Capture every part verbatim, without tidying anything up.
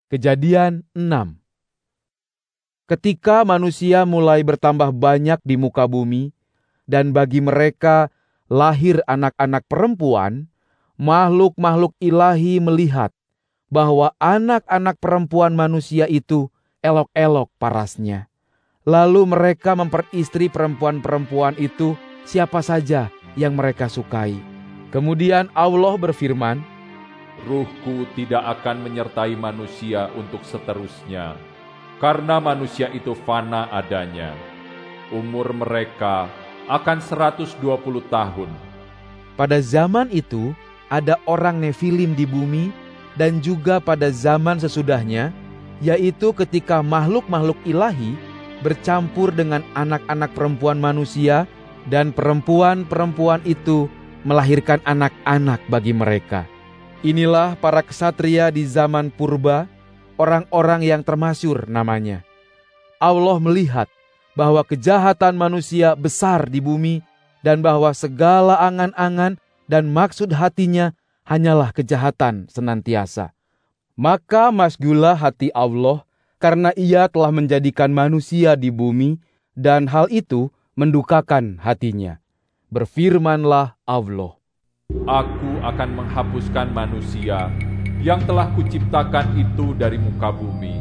Kejadian enam. Ketika manusia mulai bertambah banyak di muka bumi, dan bagi mereka lahir anak-anak perempuan, makhluk-makhluk ilahi melihat bahwa anak-anak perempuan manusia itu elok-elok parasnya. Lalu mereka memperistri perempuan-perempuan itu siapa saja yang mereka sukai. Kemudian Allah berfirman, Ruhku tidak akan menyertai manusia untuk seterusnya, karena manusia itu fana adanya. Umur mereka akan seratus dua puluh tahun. Pada zaman itu ada orang Nefilim di bumi, dan juga pada zaman sesudahnya, yaitu ketika makhluk-makhluk ilahi bercampur dengan anak-anak perempuan manusia, dan perempuan-perempuan itu melahirkan anak-anak bagi mereka. Inilah para ksatria di zaman purba, orang-orang yang termasyhur namanya. Allah melihat bahwa kejahatan manusia besar di bumi, dan bahwa segala angan-angan dan maksud hatinya hanyalah kejahatan senantiasa. Maka masgulah hati Allah, karena Ia telah menjadikan manusia di bumi, dan hal itu mendukakan hatinya. Berfirmanlah Allah, Aku akan menghapuskan manusia yang telah kuciptakan itu dari muka bumi.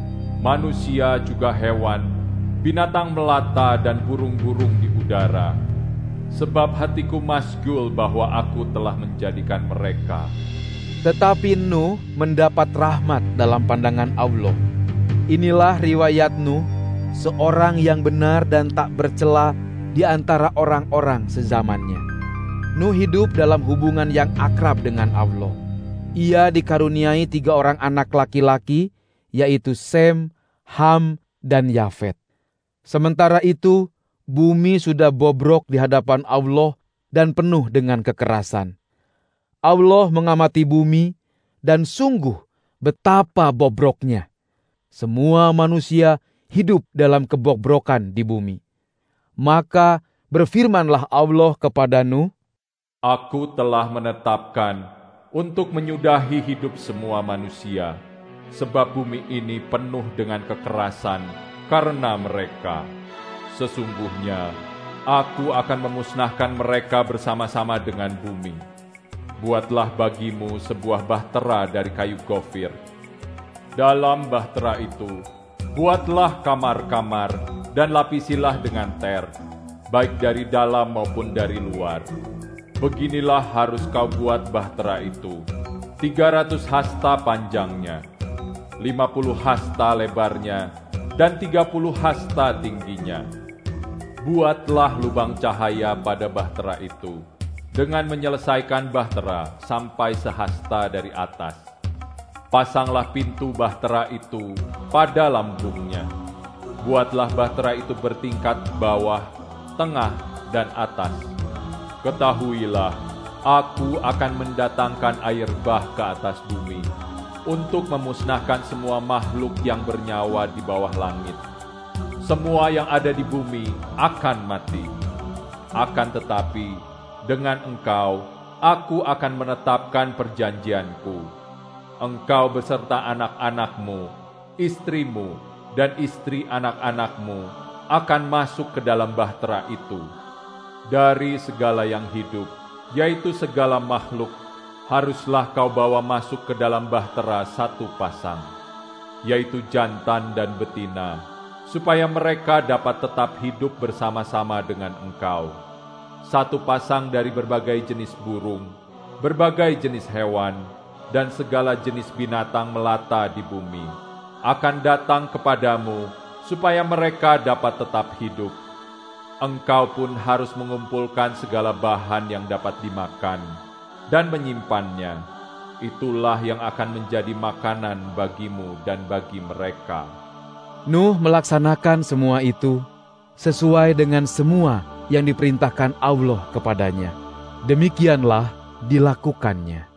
Manusia juga hewan, binatang melata dan burung-burung di udara. Sebab hatiku masgul bahwa aku telah menjadikan mereka. Tetapi Nuh mendapat rahmat dalam pandangan Allah. Inilah riwayat Nuh, seorang yang benar dan tak bercela di antara orang-orang sezamannya. Nuh hidup dalam hubungan yang akrab dengan Allah. Ia dikaruniai tiga orang anak laki-laki, yaitu Sem, Ham, dan Yafet. Sementara itu, bumi sudah bobrok di hadapan Allah dan penuh dengan kekerasan. Allah mengamati bumi, dan sungguh betapa bobroknya. Semua manusia hidup dalam kebobrokan di bumi. Maka berfirmanlah Allah kepada Nuh, Aku telah menetapkan untuk menyudahi hidup semua manusia, sebab bumi ini penuh dengan kekerasan karena mereka. Sesungguhnya, aku akan memusnahkan mereka bersama-sama dengan bumi. Buatlah bagimu sebuah bahtera dari kayu gofir. Dalam bahtera itu, buatlah kamar-kamar dan lapisilah dengan ter, baik dari dalam maupun dari luar. Beginilah harus kau buat bahtera itu, tiga ratus hasta panjangnya, lima puluh hasta lebarnya, dan tiga puluh hasta tingginya. Buatlah lubang cahaya pada bahtera itu, dengan menyelesaikan bahtera sampai sehasta dari atas. Pasanglah pintu bahtera itu pada lambungnya. Buatlah bahtera itu bertingkat bawah, tengah, dan atas. Ketahuilah, aku akan mendatangkan air bah ke atas bumi, untuk memusnahkan semua makhluk yang bernyawa di bawah langit. Semua yang ada di bumi akan mati. Akan tetapi, dengan engkau, aku akan menetapkan perjanjianku. Engkau beserta anak-anakmu, istrimu, dan istri anak-anakmu akan masuk ke dalam bahtera itu. Dari segala yang hidup, yaitu segala makhluk, haruslah kau bawa masuk ke dalam bahtera satu pasang, yaitu jantan dan betina, supaya mereka dapat tetap hidup bersama-sama dengan engkau. Satu pasang dari berbagai jenis burung, berbagai jenis hewan, dan segala jenis binatang melata di bumi akan datang kepadamu, supaya mereka dapat tetap hidup. Engkau pun harus mengumpulkan segala bahan yang dapat dimakan dan menyimpannya. Itulah yang akan menjadi makanan bagimu dan bagi mereka. Nuh melaksanakan semua itu sesuai dengan semua yang diperintahkan Allah kepadanya. Demikianlah dilakukannya.